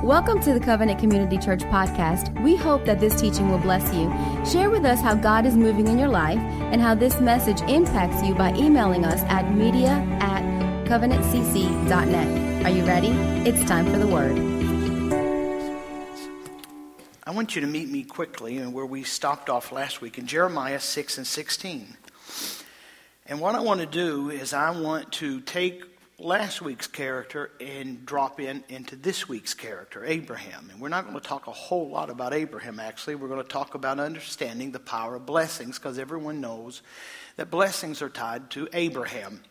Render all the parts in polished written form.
Welcome to the Covenant Community Church podcast. We hope that this teaching will bless you. Share with us how God is moving in your life and how this message impacts you by emailing us at media@covenantcc.net. Are you ready? It's time for the word. I want you to meet me quickly where we stopped off last week in Jeremiah 6 and 16. And what I want to do is I want to take last week's character and drop into this week's character, Abraham. And we're not going to talk a whole lot about Abraham, actually. We're going to talk about understanding the power of blessings, because everyone knows that blessings are tied to Abraham.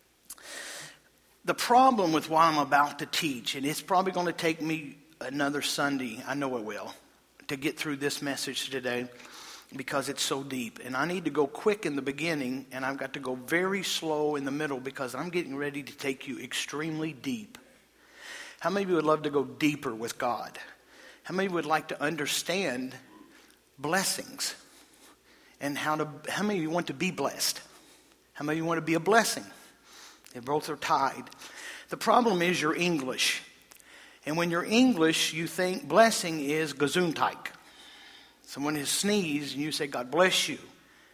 The problem with what I'm about to teach, and it's probably going to take me another Sunday, I know it will, to get through this message today, because it's so deep. And I need to go quick in the beginning, and I've got to go very slow in the middle, because I'm getting ready to take you extremely deep. How many of you would love to go deeper with God? How many would like to understand blessings? And how many of you want to be blessed? How many of you want to be a blessing? They both are tied. The problem is you're English. And when you're English, you think blessing is gesundheit. Someone has sneezed and you say, God bless you.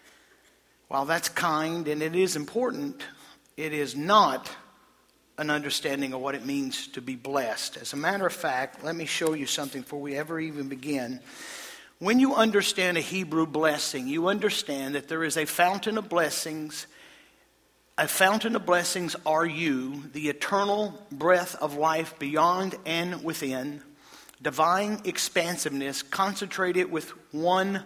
While that's kind and it is important, it is not an understanding of what it means to be blessed. As a matter of fact, let me show you something before we ever even begin. When you understand a Hebrew blessing, you understand that there is a fountain of blessings. A fountain of blessings are you, the eternal breath of life beyond and within. Divine expansiveness concentrated with one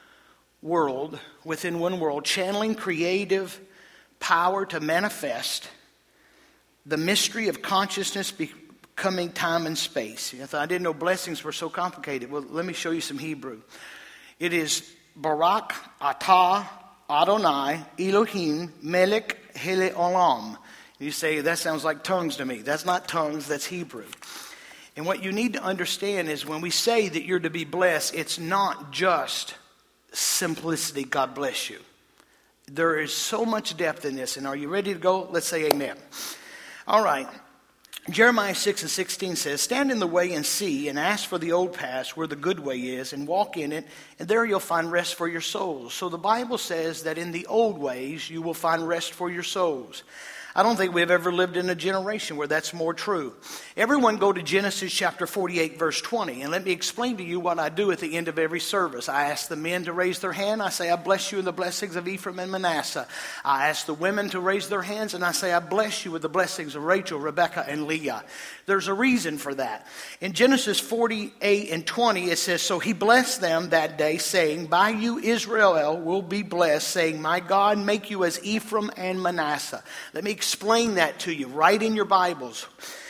world, within one world, channeling creative power to manifest the mystery of consciousness becoming time and space. You thought, I didn't know blessings were so complicated. Well, let me show you some Hebrew. It is Barak Atah Adonai Elohim Melech Hele Olam. You say, that sounds like tongues to me. That's not tongues, that's Hebrew. And what you need to understand is when we say that you're to be blessed, it's not just simplicity, God bless you. There is so much depth in this. And are you ready to go? Let's say amen. All right. Jeremiah 6 and 16 says, stand in the way and see, and ask for the old path where the good way is, and walk in it, and there you'll find rest for your souls. So the Bible says that in the old ways you will find rest for your souls. I don't think we've ever lived in a generation where that's more true. Everyone go to Genesis chapter 48, verse 20. And let me explain to you what I do at the end of every service. I ask the men to raise their hand. I say, I bless you in the blessings of Ephraim and Manasseh. I ask the women to raise their hands. And I say, I bless you with the blessings of Rachel, Rebekah, and Leah. There's a reason for that. In Genesis 48 and 20, it says, so he blessed them that day, saying, by you Israel will be blessed, saying, my God, make you as Ephraim and Manasseh. Let me explain that to you right in your Bibles.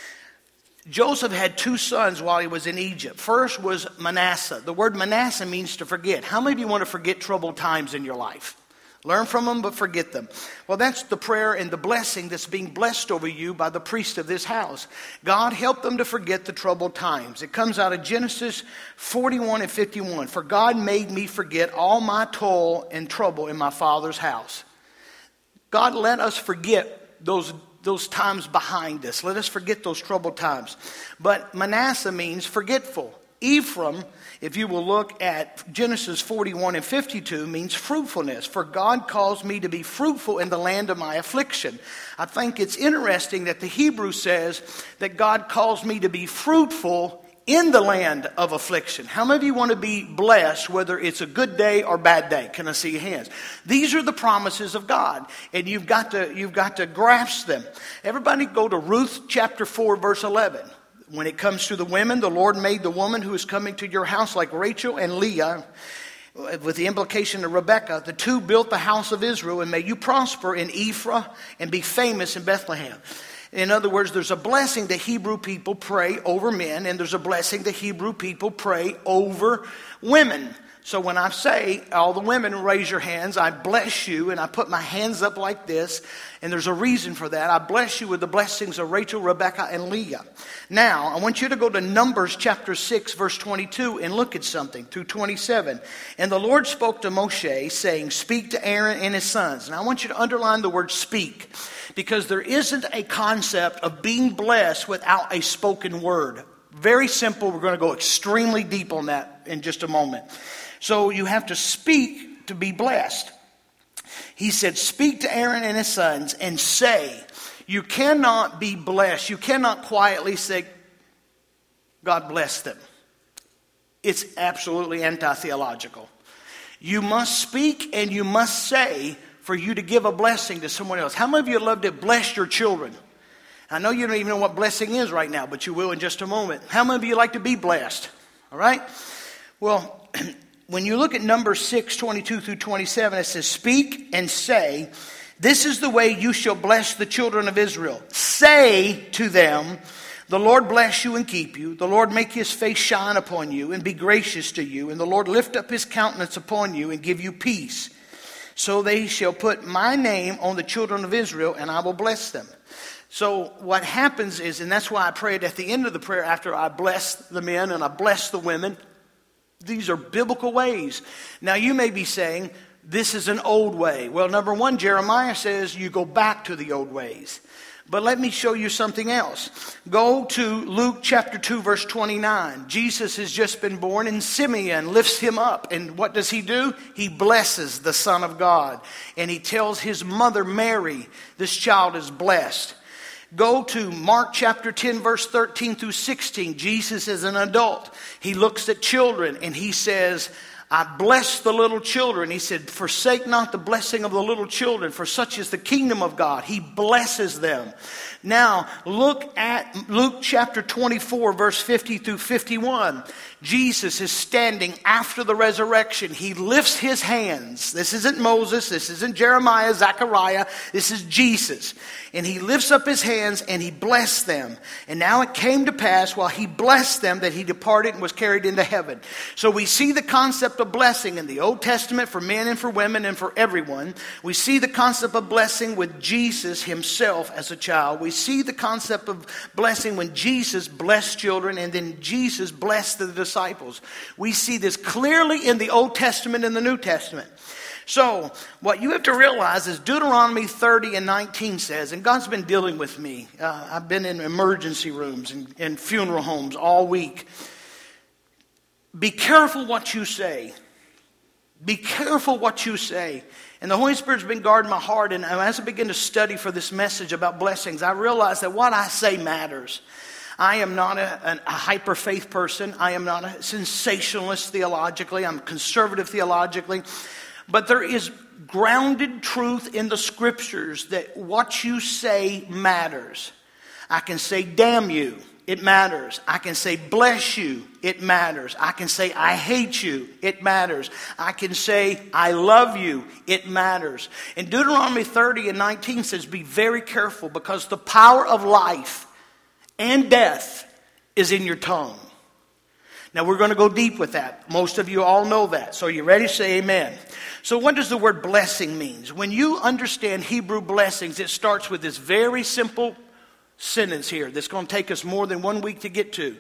Joseph had two sons while he was in Egypt. First was Manasseh. The word Manasseh means to forget. How many of you want to forget troubled times in your life? Learn from them, but forget them. Well, that's the prayer and the blessing that's being blessed over you by the priest of this house. God, help them to forget the troubled times. It comes out of Genesis 41 and 51. For God made me forget all my toil and trouble in my father's house. God, let us forget those times behind us. Let us forget those troubled times. But Manasseh means forgetful. Ephraim, if you will look at Genesis 41 and 52, means fruitfulness. For God calls me to be fruitful in the land of my affliction. I think it's interesting that the Hebrew says that God calls me to be fruitful in the land of affliction. How many of you want to be blessed, whether it's a good day or bad day? Can I see your hands? These are the promises of God, and you've got to grasp them. Everybody go to Ruth chapter 4, verse 11. When it comes to the women, the Lord made the woman who is coming to your house like Rachel and Leah, with the implication of Rebekah. The two built the house of Israel, and may you prosper in Ephraim and be famous in Bethlehem. In other words, there's a blessing the Hebrew people pray over men, and there's a blessing the Hebrew people pray over women. So when I say, all the women raise your hands, I bless you, and I put my hands up like this, and there's a reason for that. I bless you with the blessings of Rachel, Rebekah, and Leah. Now, I want you to go to Numbers chapter 6, verse 22, and look at something through 27. And the Lord spoke to Moshe, saying, speak to Aaron and his sons. And I want you to underline the word speak, because there isn't a concept of being blessed without a spoken word. Very simple. We're going to go extremely deep on that in just a moment. So you have to speak to be blessed. He said, speak to Aaron and his sons and say, you cannot be blessed. You cannot quietly say, God bless them. It's absolutely anti-theological. You must speak and you must say for you to give a blessing to someone else. How many of you love to bless your children? I know you don't even know what blessing is right now, but you will in just a moment. How many of you like to be blessed? All right? Well, when you look at Numbers 6, 22 through 27, it says, speak and say, this is the way you shall bless the children of Israel. Say to them, the Lord bless you and keep you. The Lord make his face shine upon you and be gracious to you. And the Lord lift up his countenance upon you and give you peace. So they shall put my name on the children of Israel, and I will bless them. So what happens is, and that's why I prayed at the end of the prayer after I blessed the men and I blessed the women, these are biblical ways. Now you may be saying, this is an old way. Well, number one, Jeremiah says you go back to the old ways. But let me show you something else. Go to Luke chapter 2, verse 29. Jesus has just been born and Simeon lifts him up. And what does he do? He blesses the Son of God. And he tells his mother Mary, this child is blessed. Go to Mark chapter 10, verse 13 through 16. Jesus is an adult. He looks at children and he says, I bless the little children. He said, forsake not the blessing of the little children, for such is the kingdom of God. He blesses them. Now, look at Luke chapter 24, verse 50 through 51. Jesus is standing after the resurrection. He lifts his hands. This isn't Moses. This isn't Jeremiah, Zechariah. This is Jesus. And he lifts up his hands and he blessed them. And now it came to pass while he blessed them that he departed and was carried into heaven. So we see the concept of blessing in the Old Testament for men and for women and for everyone. We see the concept of blessing with Jesus himself as a child. We see the concept of blessing when Jesus blessed children and then Jesus blessed the disciples. We see this clearly in the Old Testament and the New Testament. So what you have to realize is Deuteronomy 30 and 19 says, and God's been dealing with me. I've been in emergency rooms and funeral homes all week. Be careful what you say. Be careful what you say. And the Holy Spirit's been guarding my heart. And as I begin to study for this message about blessings, I realize that what I say matters. I am not a hyper-faith person. I am not a sensationalist theologically. I'm conservative theologically. But there is grounded truth in the scriptures that what you say matters. I can say, damn you. It matters. I can say, bless you. It matters. I can say, I hate you. It matters. I can say, I love you. It matters. And Deuteronomy 30 and 19 says, be very careful because the power of life and death is in your tongue. Now we're going to go deep with that. Most of you all know that. So you ready to say amen? So what does the word blessing mean? When you understand Hebrew blessings, it starts with this very simple sentence here that's going to take us more than 1 week to get to.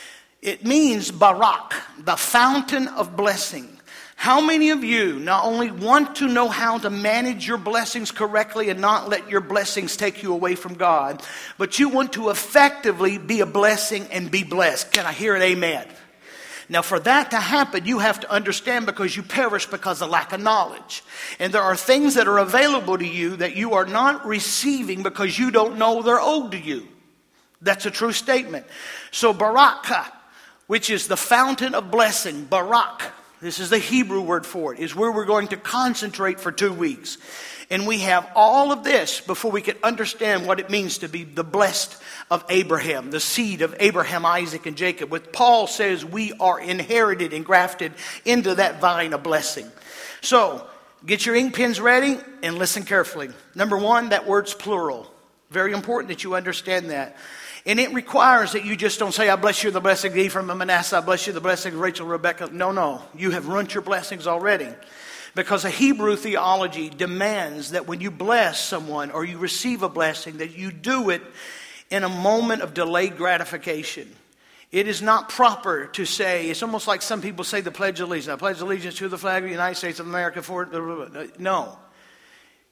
It means barak, the fountain of blessing. How many of you not only want to know how to manage your blessings correctly and not let your blessings take you away from God, but you want to effectively be a blessing and be blessed? Can I hear an amen? Now, for that to happen, you have to understand because you perish because of lack of knowledge. And there are things that are available to you that you are not receiving because you don't know they're owed to you. That's a true statement. So barakah, which is the fountain of blessing, barak, this is the Hebrew word for it, is where we're going to concentrate for 2 weeks. And we have all of this before we can understand what it means to be the blessed of Abraham, the seed of Abraham, Isaac, and Jacob. What Paul says, we are inherited and grafted into that vine of blessing. So, get your ink pens ready and listen carefully. Number one, that word's plural. Very important that you understand that. And it requires that you just don't say, I bless you the blessing of Ephraim and Manasseh, I bless you the blessing of Rachel, Rebecca. No. You have ruined your blessings already. Because a Hebrew theology demands that when you bless someone or you receive a blessing, that you do it in a moment of delayed gratification. It is not proper to say, it's almost like some people say the Pledge of Allegiance. I pledge allegiance to the flag of the United States of America. No.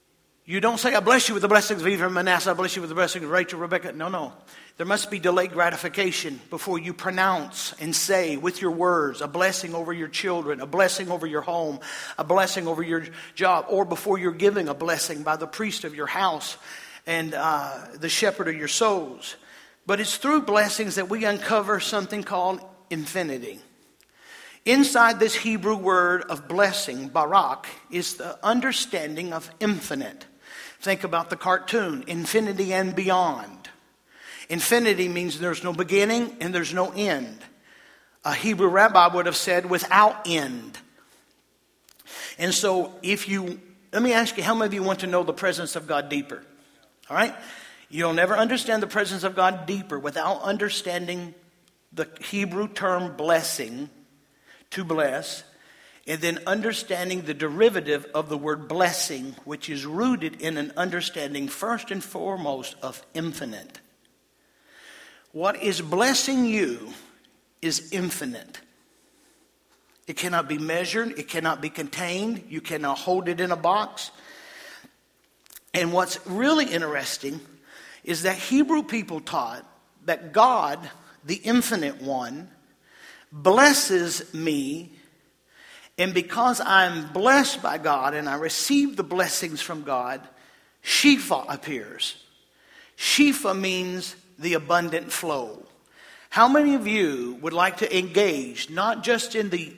You don't say, I bless you with the blessings of Ephraim and Manasseh, I bless you with the blessings of Rachel, Rebecca. No. There must be delayed gratification before you pronounce and say with your words a blessing over your children, a blessing over your home, a blessing over your job, or before you're giving a blessing by the priest of your house and the shepherd of your souls. But it's through blessings that we uncover something called infinity. Inside this Hebrew word of blessing, barak, is the understanding of infinite. Think about the cartoon, Infinity and Beyond. Infinity means there's no beginning and there's no end. A Hebrew rabbi would have said without end. And so let me ask you, how many of you want to know the presence of God deeper? All right? You'll never understand the presence of God deeper without understanding the Hebrew term blessing, to bless, and then understanding the derivative of the word blessing, which is rooted in an understanding first and foremost of infinite. What is blessing you is infinite. It cannot be measured. It cannot be contained. You cannot hold it in a box. And what's really interesting is that Hebrew people taught that God, the infinite one, blesses me. And because I'm blessed by God and I receive the blessings from God, Shifa appears. Shifa means the abundant flow. How many of you would like to engage not just in the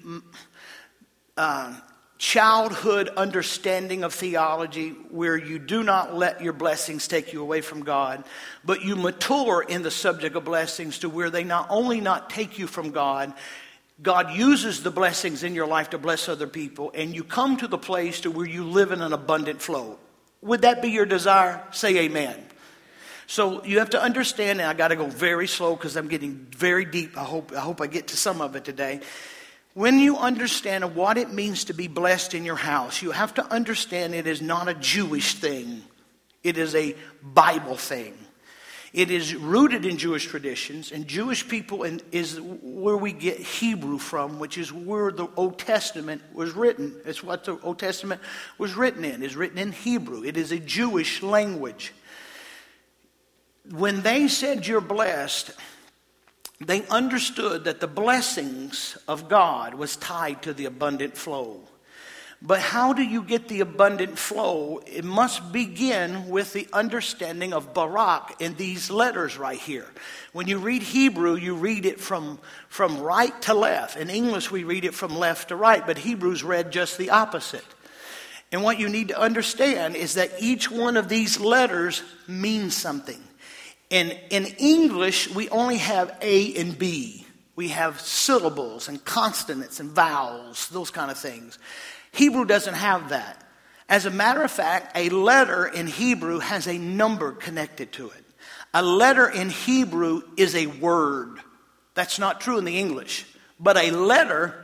childhood understanding of theology where you do not let your blessings take you away from God, but you mature in the subject of blessings to where they not only not take you from God, God uses the blessings in your life to bless other people, and you come to the place to where you live in an abundant flow. Would that be your desire? Say amen. So you have to understand, and I got to go very slow because I'm getting very deep. I hope I get to some of it today. When you understand what it means to be blessed in your house, you have to understand it is not a Jewish thing. It is a Bible thing. It is rooted in Jewish traditions, and Jewish people is where we get Hebrew from, which is where the Old Testament was written. It's what the Old Testament was written in. It's written in Hebrew. It is a Jewish language. When they said you're blessed, they understood that the blessings of God was tied to the abundant flow. But how do you get the abundant flow? It must begin with the understanding of Barak in these letters right here. When you read Hebrew, you read it from right to left. In English, we read it from left to right, but Hebrew's read just the opposite. And what you need to understand is that each one of these letters means something. In English, we only have A and B. We have syllables and consonants and vowels, those kind of things. Hebrew doesn't have that. As a matter of fact, a letter in Hebrew has a number connected to it. A letter in Hebrew is a word. That's not true in the English. But a letter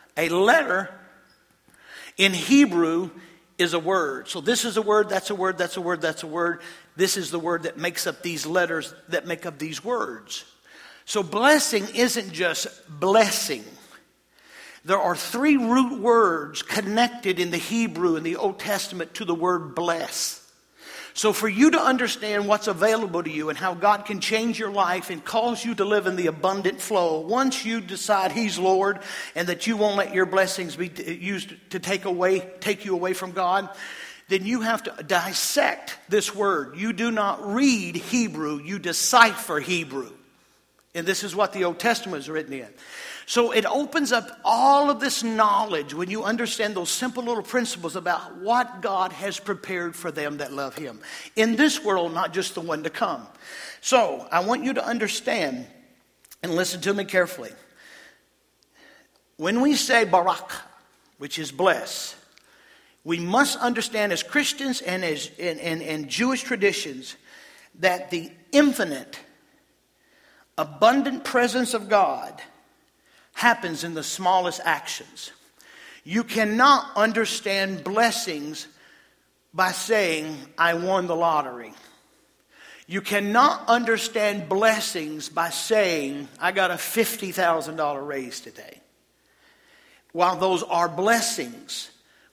in Hebrew is a word. So this is a word, that's a word, that's a word, that's a word. This is the word that makes up these letters that make up these words. So blessing isn't just blessing. There are 3 root words connected in the Hebrew in the Old Testament to the word bless. So for you to understand what's available to you and how God can change your life and cause you to live in the abundant flow, once you decide He's Lord and that you won't let your blessings be used to take you away from God, then you have to dissect this word. You do not read Hebrew, you decipher Hebrew. And this is what the Old Testament is written in. So it opens up all of this knowledge when you understand those simple little principles about what God has prepared for them that love Him. In this world, not just the one to come. So I want you to understand and listen to me carefully. When we say Barak, which is bless, we must understand as Christians and as in Jewish traditions that the infinite, abundant presence of God happens in the smallest actions. You cannot understand blessings by saying, I won the lottery. You cannot understand blessings by saying, I got a $50,000 raise today. While those are blessings,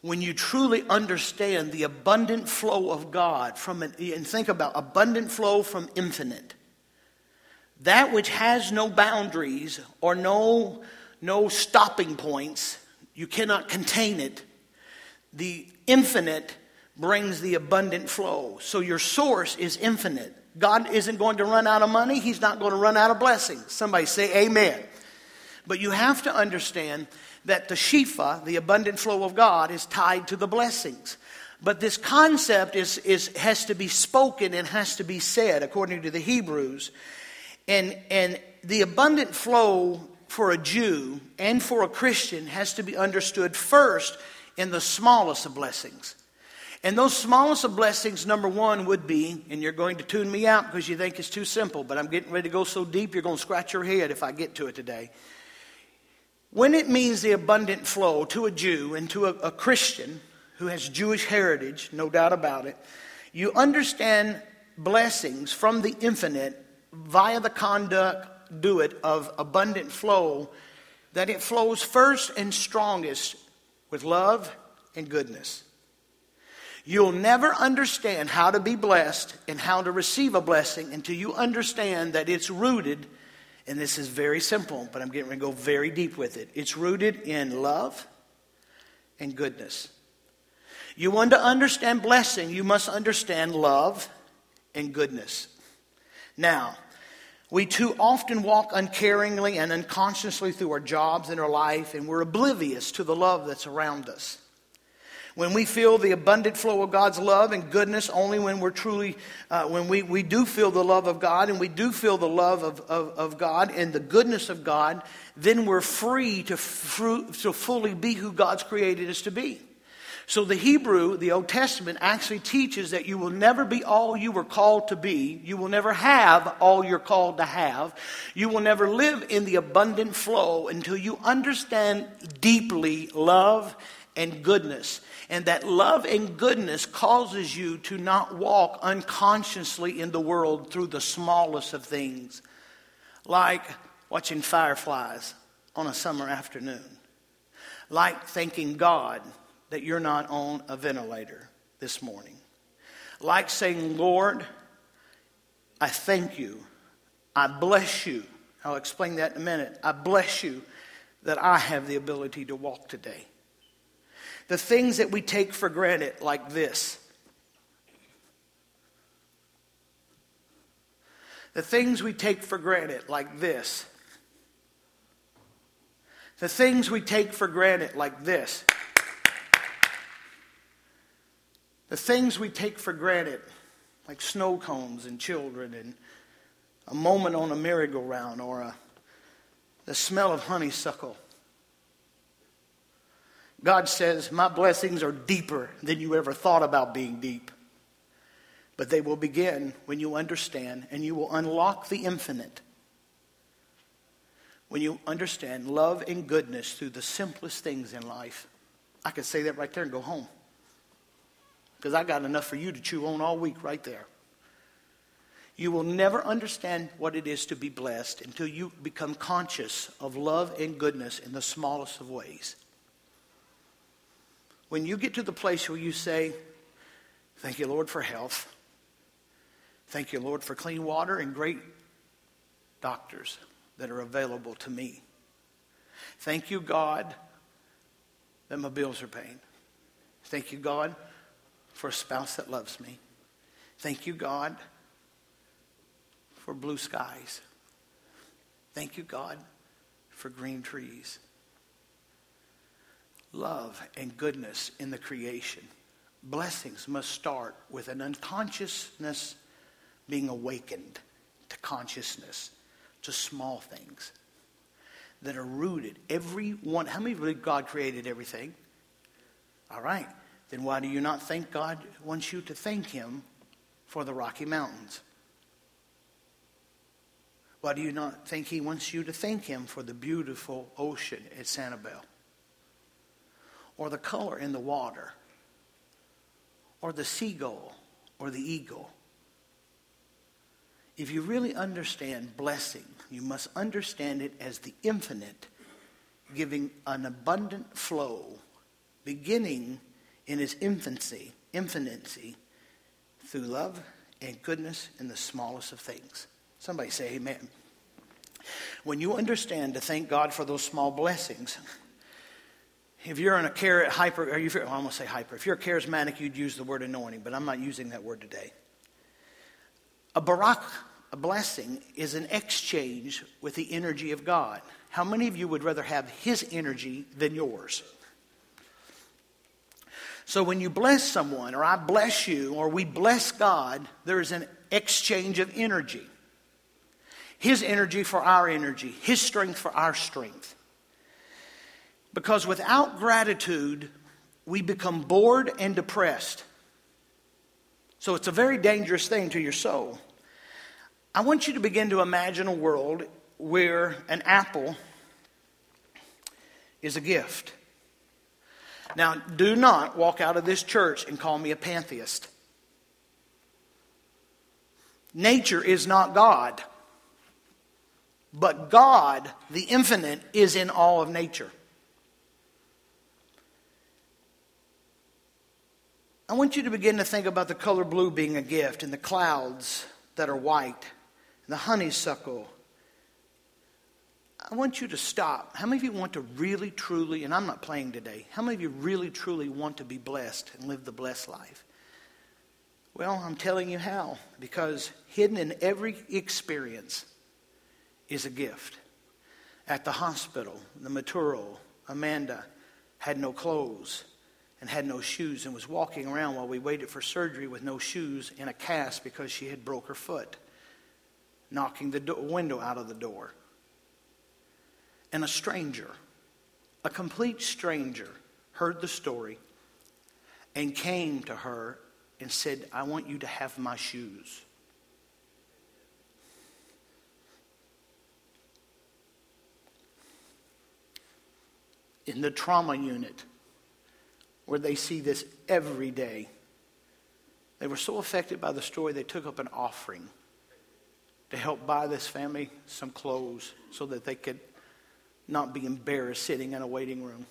when you truly understand the abundant flow of God and think about abundant flow from infinite, that which has no boundaries or no stopping points, you cannot contain it. The infinite brings the abundant flow. So your source is infinite. God isn't going to run out of money. He's not going to run out of blessings. Somebody say amen. But you have to understand that the Shifa, the abundant flow of God, is tied to the blessings. But this concept has to be spoken and has to be said according to the Hebrews. And the abundant flow for a Jew and for a Christian has to be understood first in the smallest of blessings. And those smallest of blessings, number one, would be, and you're going to tune me out because you think it's too simple, but I'm getting ready to go so deep you're going to scratch your head if I get to it today. When it means the abundant flow to a Jew and to a Christian who has Jewish heritage, no doubt about it, you understand blessings from the infinite via the conduit of abundant flow, that it flows first and strongest with love and goodness. You'll never understand how to be blessed and how to receive a blessing until you understand that it's rooted. And this is very simple, but I'm getting ready to go very deep with it. It's rooted in love and goodness. You want to understand blessing, you must understand love and goodness. Now, we too often walk uncaringly and unconsciously through our jobs and our life, and we're oblivious to the love that's around us. When we feel the abundant flow of God's love and goodness, only when we're truly, when we do feel the love of God and we do feel the love of God and the goodness of God, then we're free to fully be who God's created us to be. So the Hebrew, the Old Testament, actually teaches that you will never be all you were called to be. You will never have all you're called to have. You will never live in the abundant flow until you understand deeply love and goodness. And that love and goodness causes you to not walk unconsciously in the world through the smallest of things, like watching fireflies on a summer afternoon, like thanking God that you're not on a ventilator this morning, like saying, Lord, I thank you, I bless you. I'll explain that in a minute. I bless you that I have the ability to walk today. The things that we take for granted like this. The things we take for granted like this. The things we take for granted like this. The things we take for granted like snow cones and children and a moment on a merry-go-round or the smell of honeysuckle. God says, my blessings are deeper than you ever thought about being deep. But they will begin when you understand and you will unlock the infinite. When you understand love and goodness through the simplest things in life. I could say that right there and go home. Because I got enough for you to chew on all week right there. You will never understand what it is to be blessed until you become conscious of love and goodness in the smallest of ways. When you get to the place where you say, thank you, Lord, for health. Thank you, Lord, for clean water and great doctors that are available to me. Thank you, God, that my bills are paid. Thank you, God, for a spouse that loves me. Thank you, God, for blue skies. Thank you, God, for green trees. Love and goodness in the creation. Blessings must start with an unconsciousness being awakened to consciousness, to small things that are rooted. Every one. How many believe God created everything? All right. Then why do you not think God wants you to thank Him for the Rocky Mountains? Why do you not think He wants you to thank Him for the beautiful ocean at Sanibel? Or the color in the water, or the seagull, or the eagle. If you really understand blessing, you must understand it as the infinite, giving an abundant flow, beginning in his infancy, through love and goodness in the smallest of things. Somebody say amen. When you understand to thank God for those small blessings, if you're in a if you're a charismatic, you'd use the word anointing, but I'm not using that word today. A blessing is an exchange with the energy of God. How many of you would rather have his energy than yours? So when you bless someone, or I bless you, or we bless God, there is an exchange of energy. His energy for our energy, his strength for our strength. Because without gratitude, we become bored and depressed. So it's a very dangerous thing to your soul. I want you to begin to imagine a world where an apple is a gift. Now, do not walk out of this church and call me a pantheist. Nature is not God. But God, the infinite, is in all of nature. I want you to begin to think about the color blue being a gift, and the clouds that are white, and the honeysuckle. I want you to stop. How many of you want to really, truly, and I'm not playing today, how many of you really, truly want to be blessed and live the blessed life? Well, I'm telling you how. Because hidden in every experience is a gift. At the hospital, the Maturo, Amanda had no clothes and had no shoes and was walking around while we waited for surgery with no shoes in a cast because she had broke her foot, knocking the window out of the door. And a stranger, a complete stranger, heard the story and came to her and said, I want you to have my shoes. In the trauma unit, where they see this every day, they were so affected by the story, they took up an offering to help buy this family some clothes so that they could not be embarrassed sitting in a waiting room.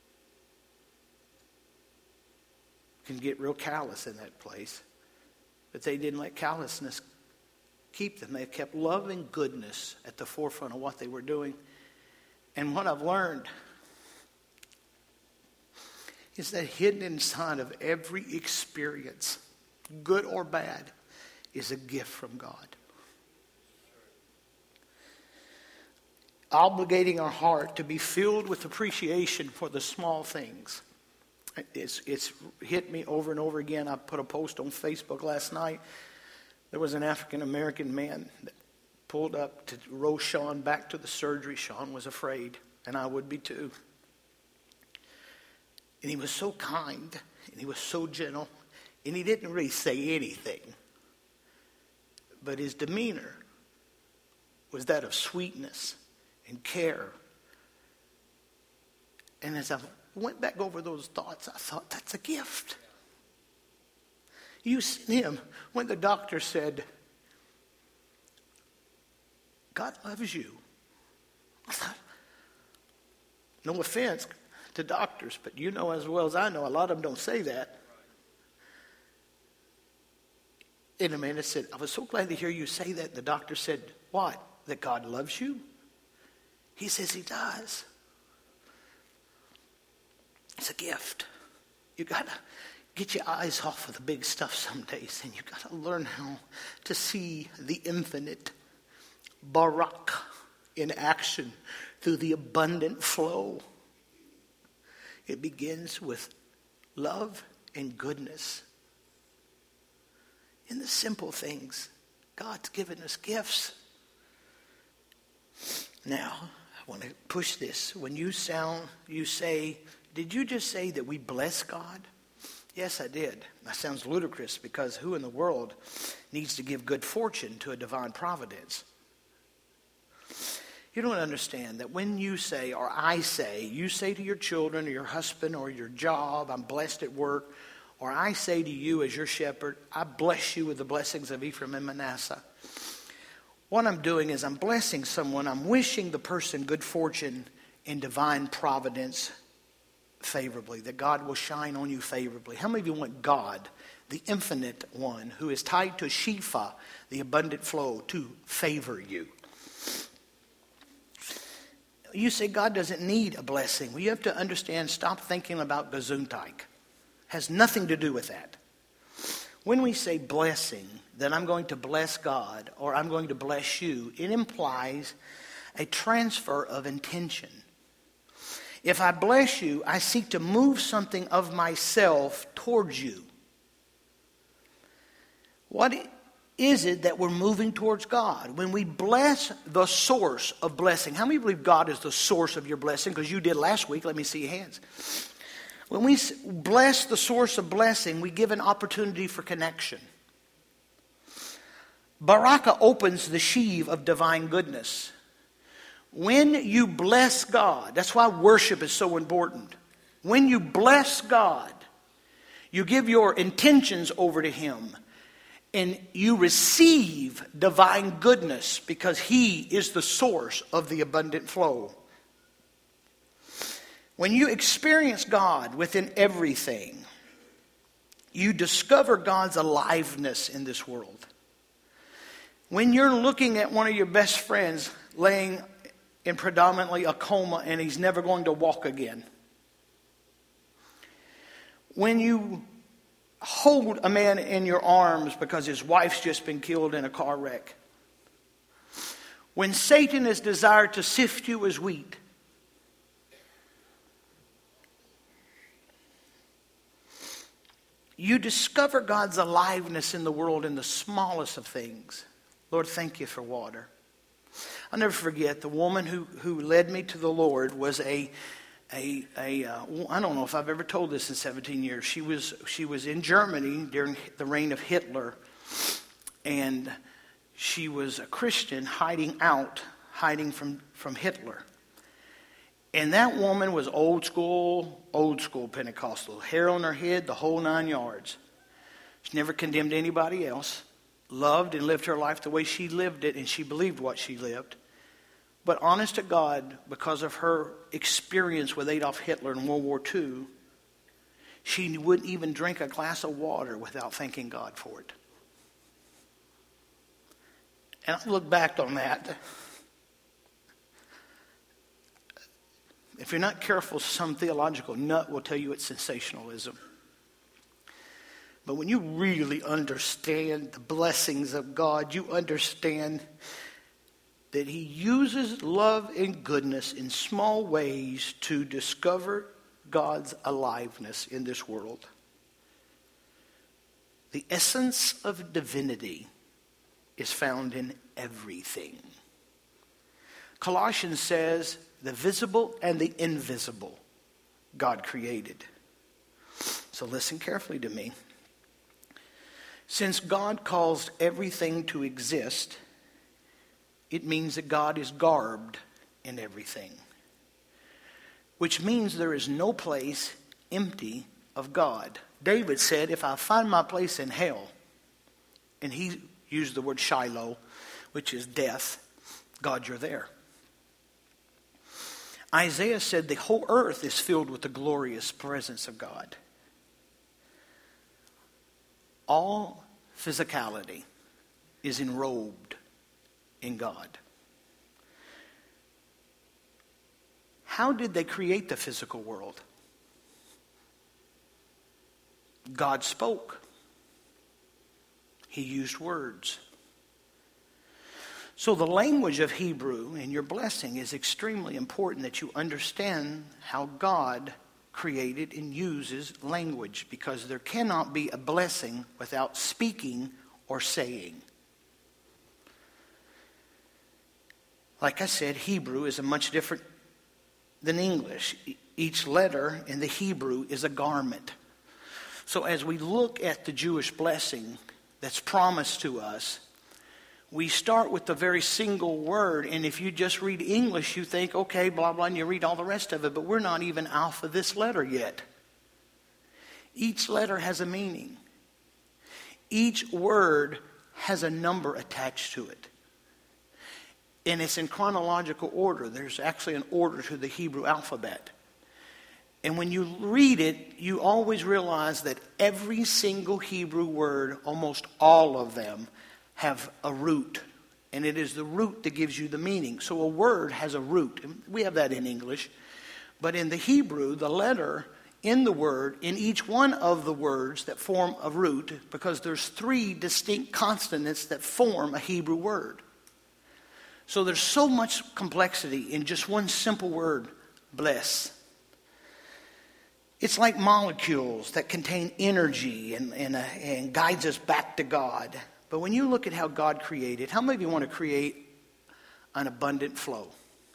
Can get real callous in that place. But they didn't let callousness keep them. They kept love and goodness at the forefront of what they were doing. And what I've learned is that hidden inside of every experience, good or bad, is a gift from God. Obligating our heart to be filled with appreciation for the small things. It's hit me over and over again. I put a post on Facebook last night. There was an African American man that pulled up to row Sean back to the surgery. Sean was afraid, and I would be too. And he was so kind, and he was so gentle, and he didn't really say anything. But his demeanor was that of sweetness and care. And as I went back over those thoughts, I thought, that's a gift. You seen him when the doctor said, God loves you. I thought, no offense to doctors, but you know as well as I know, a lot of them don't say that. And a man said, I was so glad to hear you say that. The doctor said, what? That God loves you? He says he does. It's a gift. You got to get your eyes off of the big stuff some days, and you got to learn how to see the infinite Barak in action through the abundant flow. It begins with love and goodness. In the simple things, God's given us gifts. Now, I want to push this. When you say, did you just say that we bless God? Yes, I did. That sounds ludicrous because who in the world needs to give good fortune to a divine providence? You don't understand that when you say, or I say, you say to your children or your husband or your job, I'm blessed at work, or I say to you as your shepherd, I bless you with the blessings of Ephraim and Manasseh. What I'm doing is I'm blessing someone. I'm wishing the person good fortune and divine providence favorably, that God will shine on you favorably? How many of you want God, the infinite one, who is tied to Shepha, the abundant flow, to favor you? You say God doesn't need a blessing. Well, you have to understand, stop thinking about Gesundheit. Has nothing to do with that. When we say blessing, that I'm going to bless God or I'm going to bless you, it implies a transfer of intention. If I bless you, I seek to move something of myself towards you. What is it that we're moving towards God? When we bless the source of blessing. How many believe God is the source of your blessing? Because you did last week. Let me see your hands. When we bless the source of blessing, we give an opportunity for connection. Baraka opens the sheave of divine goodness. When you bless God, that's why worship is so important. When you bless God, you give your intentions over to Him, and you receive divine goodness because He is the source of the abundant flow. When you experience God within everything, you discover God's aliveness in this world. When you're looking at one of your best friends laying in predominantly a coma and he's never going to walk again. When you hold a man in your arms because his wife's just been killed in a car wreck. When Satan has desired to sift you as wheat. You discover God's aliveness in the world in the smallest of things. Lord, thank you for water. I'll never forget the woman who led me to the Lord was I don't know if I've ever told this in 17 years. She was in Germany during the reign of Hitler, and she was a Christian hiding from Hitler. And that woman was old school Pentecostal, hair on her head, the whole 9 yards. She never condemned anybody else, loved and lived her life the way she lived it, and she believed what she lived. But honest to God, because of her experience with Adolf Hitler in World War II, she wouldn't even drink a glass of water without thanking God for it. And I look back on that. If you're not careful, some theological nut will tell you it's sensationalism. But when you really understand the blessings of God, you understand that He uses love and goodness in small ways to discover God's aliveness in this world. The essence of divinity is found in everything. Colossians says, the visible and the invisible God created. So listen carefully to me. Since God caused everything to exist, it means that God is garbed in everything. Which means there is no place empty of God. David said, if I find my place in hell, and he used the word Shiloh, which is death, God, you're there. Isaiah said the whole earth is filled with the glorious presence of God. All physicality is enrobed in God. How did they create the physical world? God spoke. He used words. So the language of Hebrew in your blessing is extremely important, that you understand how God created and uses language, because there cannot be a blessing without speaking or saying. Like I said, Hebrew is a much different than English. Each letter in the Hebrew is a garment. So as we look at the Jewish blessing that's promised to us, we start with the very single word, and if you just read English, you think, okay, blah, blah, and you read all the rest of it, but we're not even alpha this letter yet. Each letter has a meaning. Each word has a number attached to it. And it's in chronological order. There's actually an order to the Hebrew alphabet. And when you read it, you always realize that every single Hebrew word, almost all of them, have a root. And it is the root that gives you the meaning. So a word has a root. We have that in English. But in the Hebrew, the letter in the word, in each one of the words that form a root, because there's 3 distinct consonants that form a Hebrew word. So there's so much complexity in just one simple word, bless. It's like molecules that contain energy and guides us back to God. But when you look at how God created, how many of you want to create an abundant flow?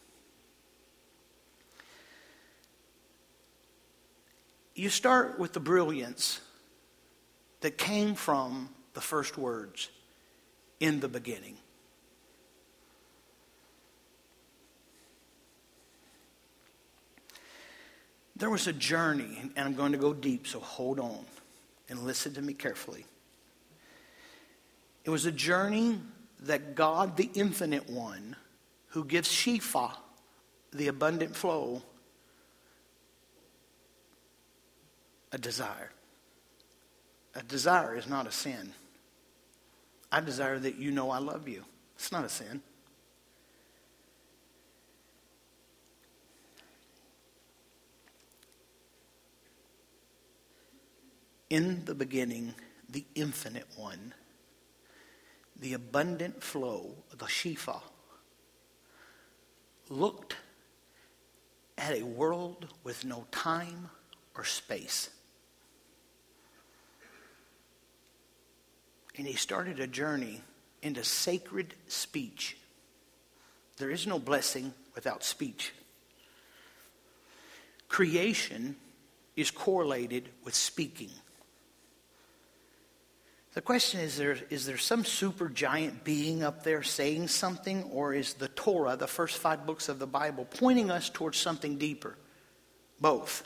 You start with the brilliance that came from the first words, in the beginning. There was a journey, and I'm going to go deep, so hold on and listen to me carefully. It was a journey that God, the Infinite One, who gives Shepha, the abundant flow, a desire. A desire is not a sin. I desire that you know I love you. It's not a sin. In the beginning, the Infinite One, the abundant flow, the Shepha, looked at a world with no time or space. And he started a journey into sacred speech. There is no blessing without speech. Creation is correlated with speaking. The question is there some super giant being up there saying something, or is the Torah, the first 5 books of the Bible, pointing us towards something deeper? Both.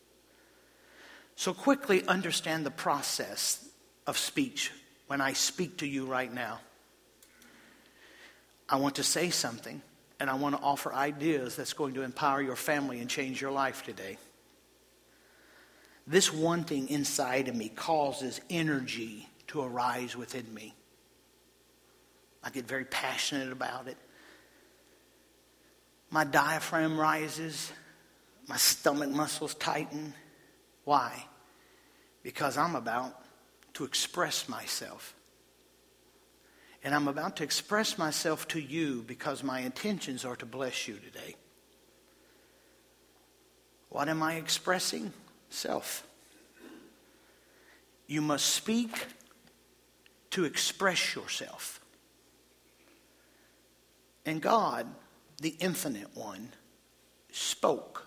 So quickly understand the process of speech. When I speak to you right now, I want to say something, and I want to offer ideas that's going to empower your family and change your life today. This one thing inside of me causes energy to arise within me. I get very passionate about it. My diaphragm rises. My stomach muscles tighten. Why? Because I'm about to express myself. And I'm about to express myself to you because my intentions are to bless you today. What am I expressing? Self. You must speak to express yourself. And God, the Infinite One, spoke.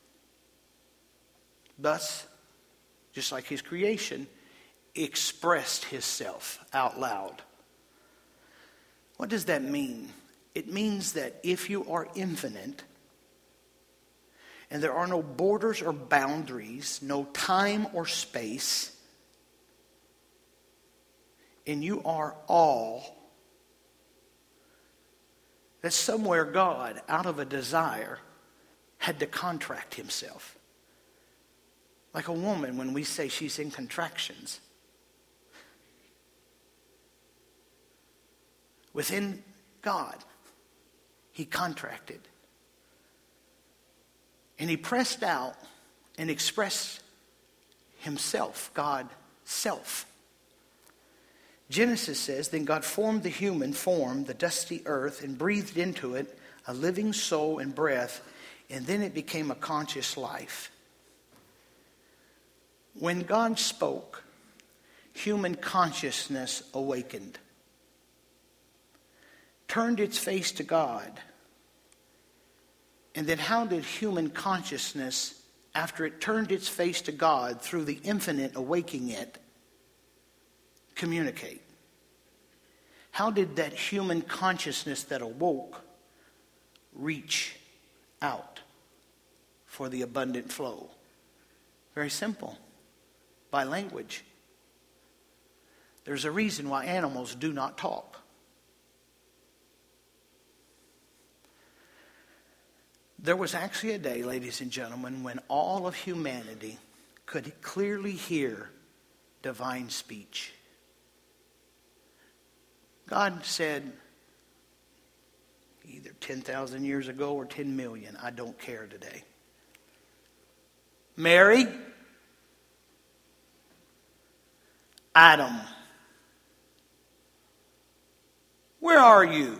Thus, just like his creation, expressed himself out loud. What does that mean? It means that if you are infinite, and there are no borders or boundaries, no time or space, and you are all, that somewhere God, out of a desire, had to contract himself. Like a woman when we say she's in contractions. Within God, he contracted. And he pressed out and expressed himself, God, self. Genesis says, then God formed the human form, the dusty earth, and breathed into it a living soul and breath, and then it became a conscious life. When God spoke, human consciousness awakened, turned its face to God. And then how did human consciousness, after it turned its face to God through the infinite awakening it, communicate? How did that human consciousness that awoke reach out for the abundant flow? Very simple. By language. There's a reason why animals do not talk. There was actually a day, ladies and gentlemen, when all of humanity could clearly hear divine speech. God said, either 10,000 years ago or 10 million, I don't care today. Mary, Adam, where are you?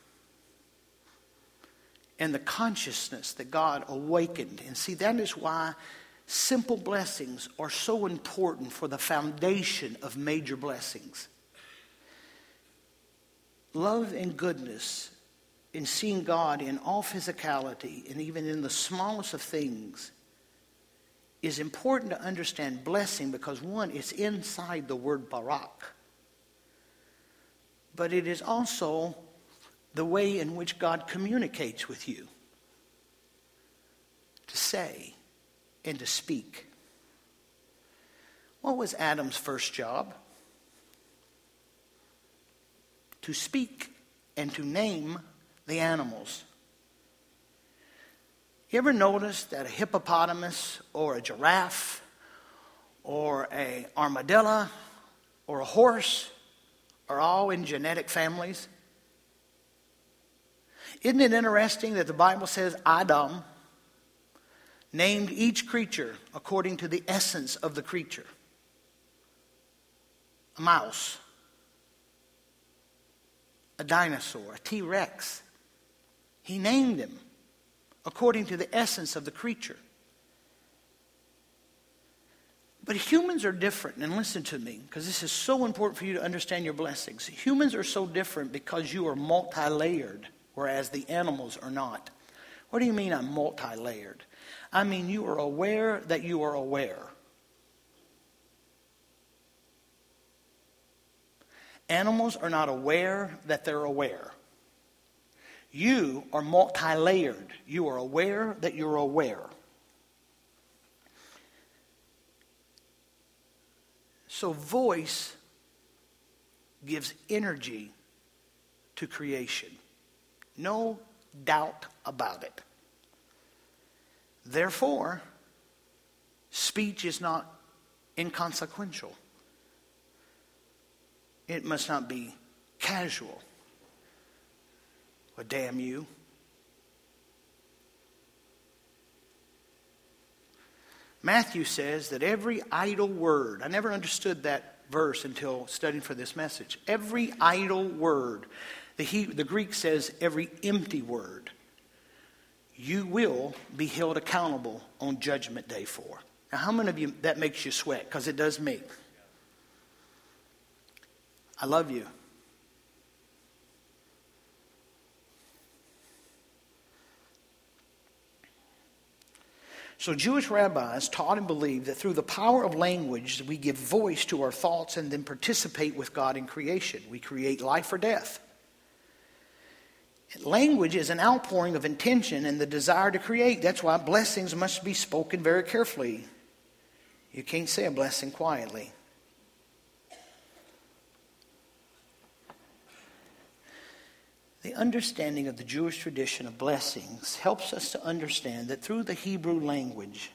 And the consciousness that God awakened. And see, that is why simple blessings are so important for the foundation of major blessings. Love and goodness in seeing God in all physicality and even in the smallest of things is important to understand blessing because, one, it's inside the word barak. But it is also the way in which God communicates with you to say and to speak. What was Adam's first job? To speak and to name the animals. You ever notice that a hippopotamus or a giraffe or an armadillo or a horse are all in genetic families? Isn't it interesting that the Bible says Adam named each creature according to the essence of the creature? A mouse, a dinosaur, a T-Rex. He named them according to the essence of the creature. But humans are different, and listen to me, because this is so important for you to understand your blessings. Humans are so different because you are multi-layered, whereas the animals are not. What do you mean I'm multi-layered? I mean you are aware that you are aware. Animals are not aware that they're aware. You are multi-layered. You are aware that you're aware. So voice gives energy to creation. No doubt about it. Therefore, speech is not inconsequential. It must not be casual. Well, damn you. Matthew says that every idle word, I never understood that verse until studying for this message. Every idle word, the Greek says every empty word, you will be held accountable on Judgment Day for. Now, how many of you that makes you sweat? Because it does me. I love you. So Jewish rabbis taught and believed that through the power of language, we give voice to our thoughts and then participate with God in creation. We create life or death. Language is an outpouring of intention and the desire to create. That's why blessings must be spoken very carefully. You can't say a blessing quietly. The understanding of the Jewish tradition of blessings helps us to understand that through the Hebrew language,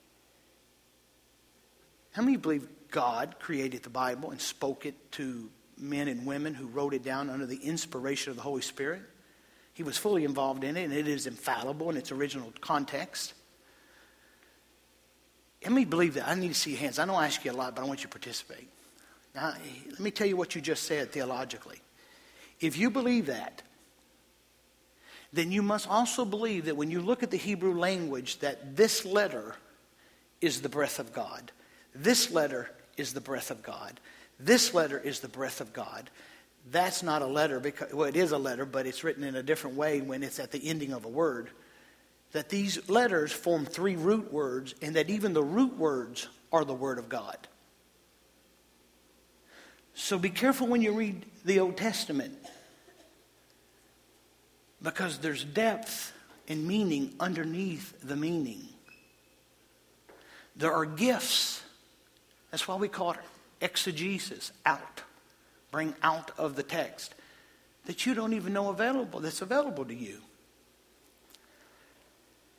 how many believe God created the Bible and spoke it to men and women who wrote it down under the inspiration of the Holy Spirit? He was fully involved in it, and it is infallible in its original context. How many believe that? I need to see your hands. I know I ask you a lot, but I want you to participate. Now, let me tell you what you just said theologically. If you believe that, then you must also believe that when you look at the Hebrew language, that this letter is the breath of God. This letter is the breath of God. This letter is the breath of God. That's not a letter, because, well, it is a letter, but it's written in a different way when it's at the ending of a word. That these letters form three root words, and that even the root words are the word of God. So be careful when you read the Old Testament, because there's depth and meaning underneath the meaning. There are gifts. That's why we call it exegesis, out. Bring out of the text. That you don't even know available, that's available to you.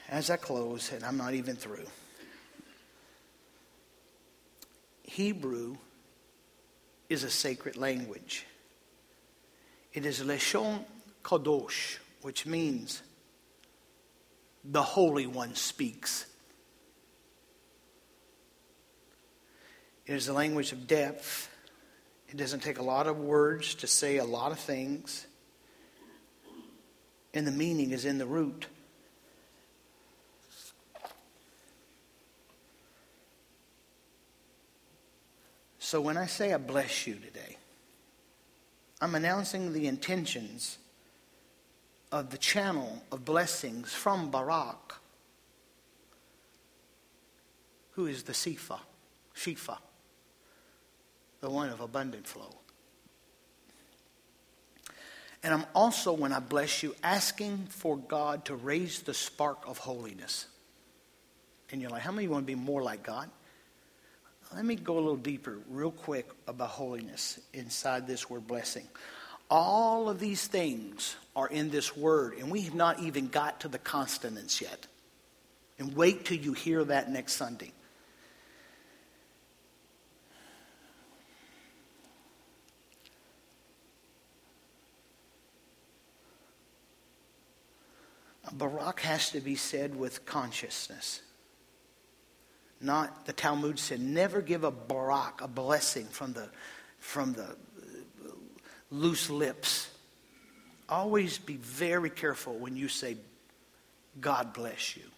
as I close, and I'm not even through. Hebrew is a sacred language. It is Lashon Kadosh, which means the Holy One speaks. It is a language of depth. It doesn't take a lot of words to say a lot of things. And the meaning is in the root. So when I say I bless you today, I'm announcing the intentions of the channel of blessings from Barak, who is the Shifa, the one of abundant flow. And I'm also, when I bless you, asking for God to raise the spark of holiness. And you're like, how many want to be more like God? Let me go a little deeper real quick about holiness inside this word blessing. All of these things are in this word, and we have not even got to the consonants yet. And wait till you hear that next Sunday. Barak has to be said with consciousness. Not, the Talmud said, never give a barak, a blessing from the loose lips. Always be very careful when you say, God bless you.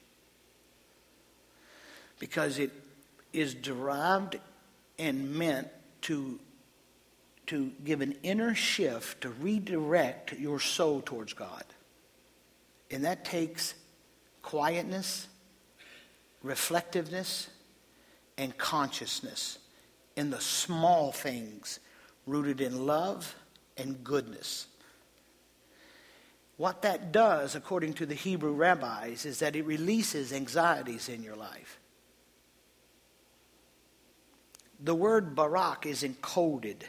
Because it is derived and meant to give an inner shift, to redirect your soul towards God. And that takes quietness, reflectiveness, and consciousness in the small things rooted in love and goodness. What that does, according to the Hebrew rabbis, is that it releases anxieties in your life. The word Barak is encoded.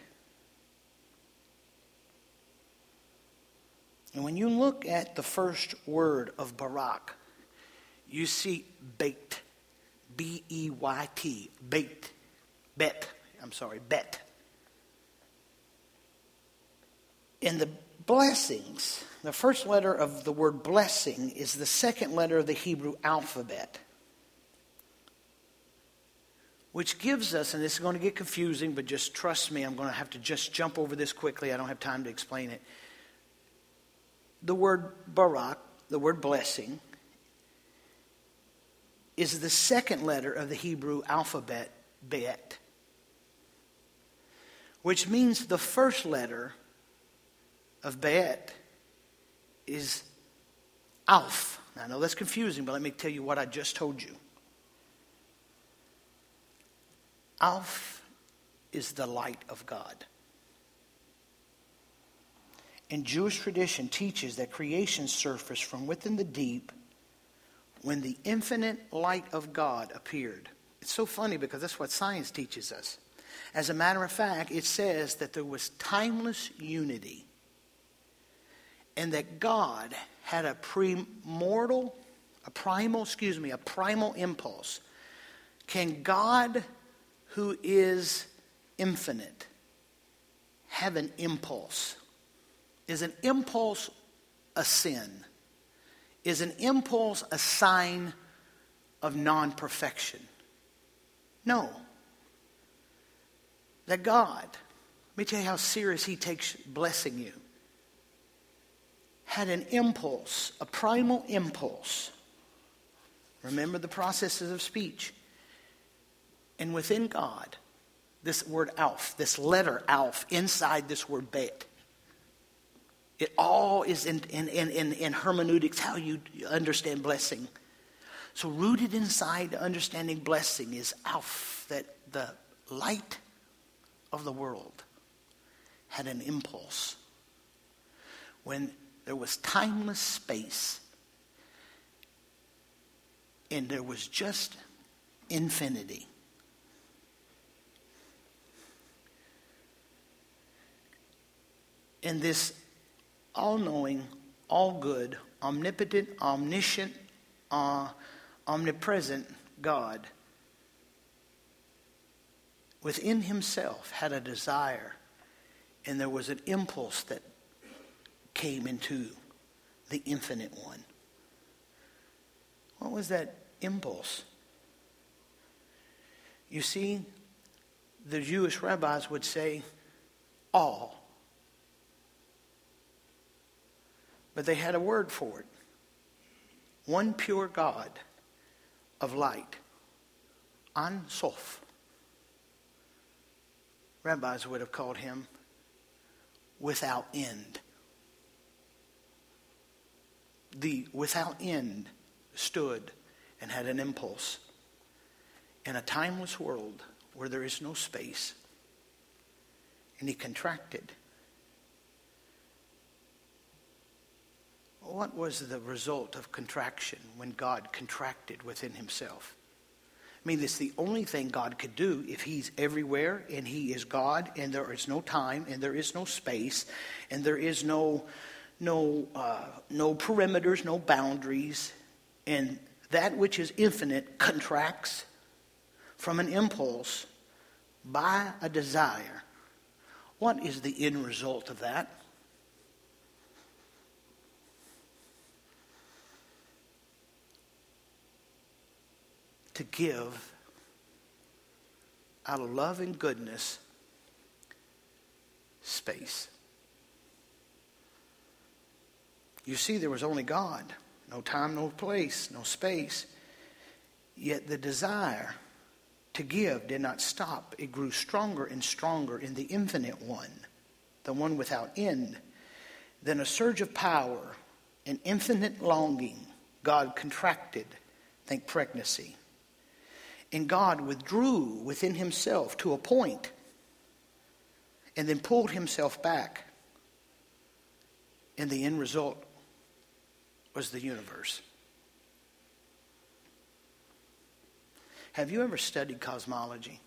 And when you look at the first word of Barak, you see bait. B-E-Y-T. Bait. Bet. In the blessings, the first letter of the word blessing is the second letter of the Hebrew alphabet. Which gives us, and this is going to get confusing, but just trust me, I'm going to have to just jump over this quickly. I don't have time to explain it. The word Barak, the word blessing, is the second letter of the Hebrew alphabet, Bet, which means the first letter of Bet is Alf. Now, I know that's confusing, but let me tell you what I just told you. Alf is the light of God. And Jewish tradition teaches that creation surfaced from within the deep when the infinite light of God appeared. It's so funny because that's what science teaches us. As a matter of fact, it says that there was timeless unity and that God had a primal impulse. Can God, who is infinite, have an impulse? Is an impulse a sin? Is an impulse a sign of non-perfection? No. That God, let me tell you how serious He takes blessing you, had an impulse, a primal impulse. Remember the processes of speech. And within God, this word Alf, this letter Alf, inside this word Bet, it all is in hermeneutics, how you understand blessing. So rooted inside understanding blessing is Alf, that the light of the world had an impulse. When there was timeless space and there was just infinity. And this all-knowing, all-good, omnipotent, omniscient, omnipresent God within himself had a desire, and there was an impulse that came into the infinite one. What was that impulse? You see, the Jewish rabbis would say, awe. But they had a word for it. One pure God of light. Ein Sof. Rabbis would have called him without end. The without end stood and had an impulse in a timeless world where there is no space. And he contracted. What was the result of contraction when God contracted within himself? I mean, it's the only thing God could do if he's everywhere and he is God and there is no time and there is no space and there is no perimeters, no boundaries. And that which is infinite contracts from an impulse by a desire. What is the end result of that? To give out of love and goodness space. You see, there was only God. No time, no place, no space. Yet the desire to give did not stop. It grew stronger and stronger in the infinite one, the one without end. Then a surge of power, an infinite longing. God contracted. Think pregnancy. And God withdrew within himself to a point and then pulled himself back. And the end result was the universe. Have you ever studied cosmology?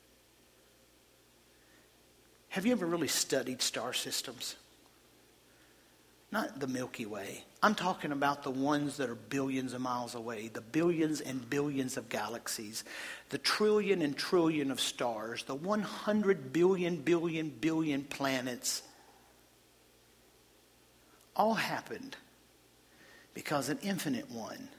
Have you ever really studied star systems? Not the Milky Way. I'm talking about the ones that are billions of miles away, the billions and billions of galaxies, the trillion and trillion of stars, the 100 billion planets. All happened because an infinite one,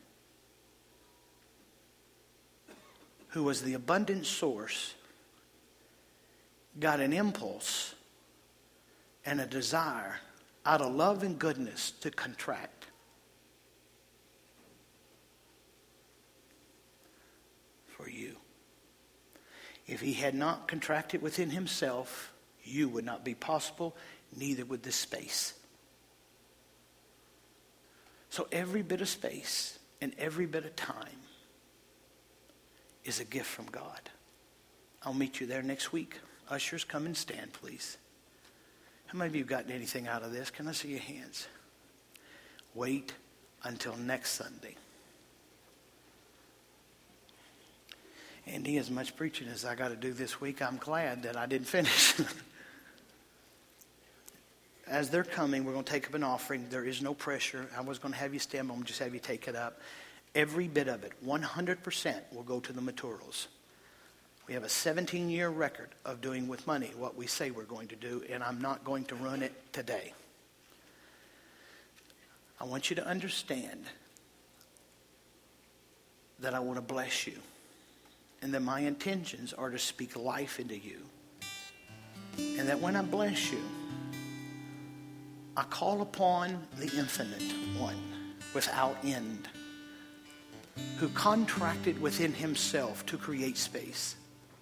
who was the abundant source, got an impulse and a desire out of love and goodness to contract. For you. If he had not contracted within himself, you would not be possible, neither would this space. So every bit of space and every bit of time is a gift from God. I'll meet you there next week. Ushers, come and stand, please. How many of you have gotten anything out of this? Can I see your hands? Wait until next Sunday. Andy, as much preaching as I got to do this week, I'm glad that I didn't finish. As they're coming, we're going to take up an offering. There is no pressure. I was going to have you stand, but I'm going to just have you take it up. Every bit of it, 100%, will go to the Maturos. We have a 17-year record of doing with money what we say we're going to do, and I'm not going to run it today. I want you to understand that I want to bless you, and that my intentions are to speak life into you, and that when I bless you, I call upon the infinite one without end, who contracted within himself to create space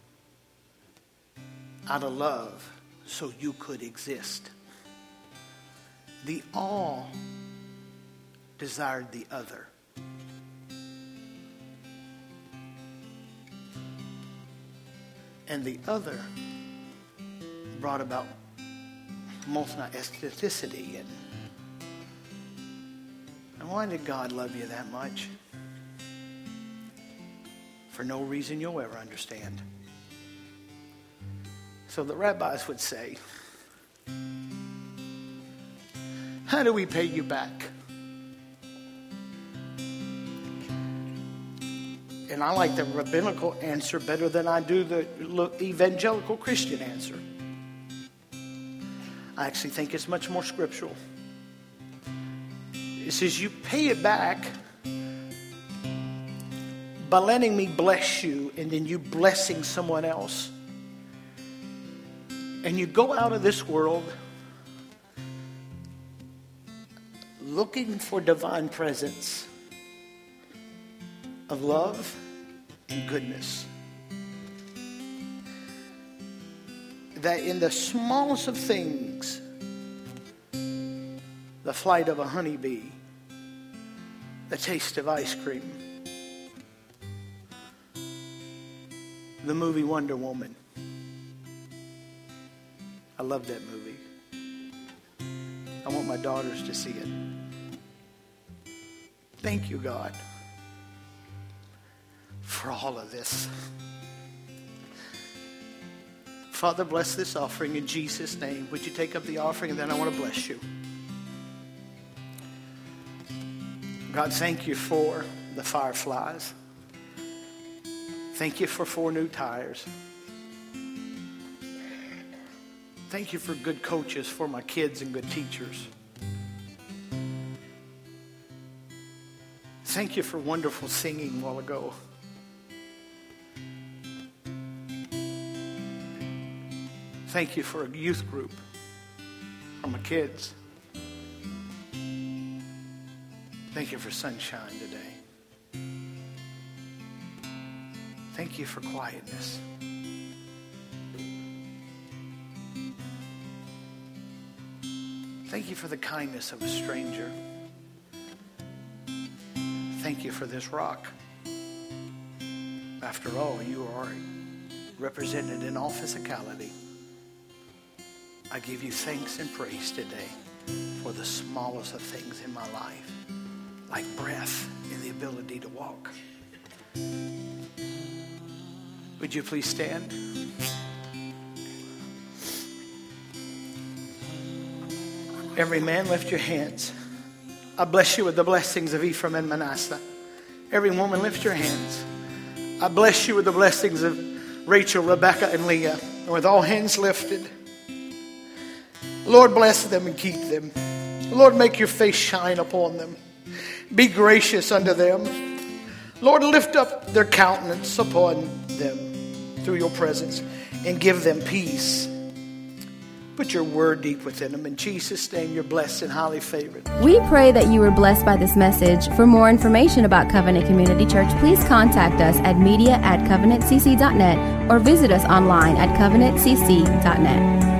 out of love so you could exist. The all desired the other. And the other brought about multi-ethnicity. And why did God love you that much? For no reason you'll ever understand. So the rabbis would say, how do we pay you back? And I like the rabbinical answer better than I do the evangelical Christian answer. I actually think it's much more scriptural. It says you pay it back by letting me bless you and then you blessing someone else. And you go out of this world looking for divine presence of love and goodness. That in the smallest of things, the flight of a honeybee, the taste of ice cream, the movie Wonder Woman. I love that movie. I want my daughters to see it. Thank you, God, for all of this. Father, bless this offering in Jesus' name. Would you take up the offering, and then I want to bless you. God, thank you for the Fireflies. Thank you for 4 new tires. Thank you for good coaches for my kids and good teachers. Thank you for wonderful singing a while ago. Thank you for a youth group for my kids. Thank you for sunshine today. Thank you for quietness. Thank you for the kindness of a stranger. Thank you for this rock. After all, you are represented in all physicality. I give you thanks and praise today for the smallest of things in my life, like breath and the ability to walk. Would you please stand? Every man, lift your hands. I bless you with the blessings of Ephraim and Manasseh. Every woman, lift your hands. I bless you with the blessings of Rachel, Rebecca, and Leah. And with all hands lifted, Lord, bless them and keep them. Lord, make your face shine upon them. Be gracious unto them. Lord, lift up their countenance upon them through your presence and give them peace. Put your word deep within them. In Jesus' name, you're blessed and highly favored. We pray that you were blessed by this message. For more information about Covenant Community Church, please contact us at media@covenantcc.net or visit us online at covenantcc.net.